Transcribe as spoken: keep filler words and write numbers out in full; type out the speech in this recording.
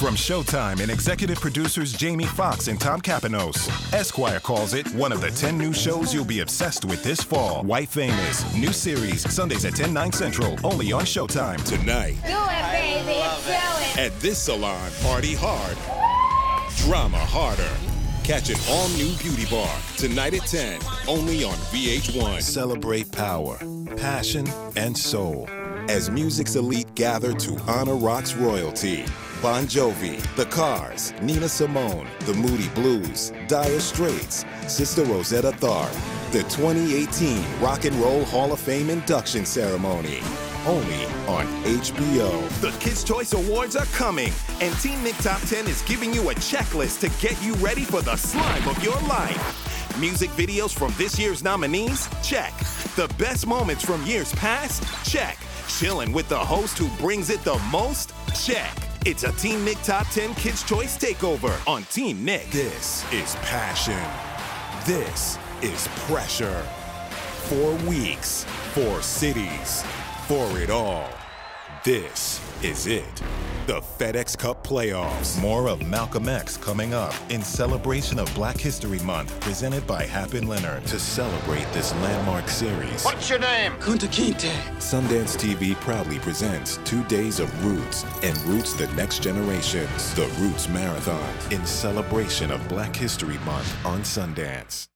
From Showtime and executive producers Jamie Foxx and Tom Capanos, Esquire calls it one of the ten new shows you'll be obsessed with this fall. White Famous, new series, Sundays at ten, nine central, only on Showtime. Tonight. Do it, baby. Do it. At this salon, party hard, drama harder. Catch an all-new Beauty Bar tonight at ten, only on V H one. Celebrate power, passion, and soul. As music's elite gather to honor rock's royalty. Bon Jovi, The Cars, Nina Simone, The Moody Blues, Dire Straits, Sister Rosetta Tharpe. The twenty eighteen Rock and Roll Hall of Fame induction ceremony. Only on H B O. The Kids' Choice Awards are coming, and Team Nick Top ten is giving you a checklist to get you ready for the slime of your life. Music videos from this year's nominees? Check. The best moments from years past? Check. Chilling with the host who brings it the most? Check. It's a Team Nick Top ten Kids' Choice takeover on Team Nick. This is passion. This is pressure. Four weeks, four cities, for it all. This is it. The FedEx Cup Playoffs. More of Malcolm X coming up in celebration of Black History Month, presented by Happen Leonard. To celebrate this landmark series, What's your name? Kunta Kinte. Sundance T V proudly presents two days of Roots and Roots the Next Generations. The Roots Marathon in celebration of Black History Month on Sundance.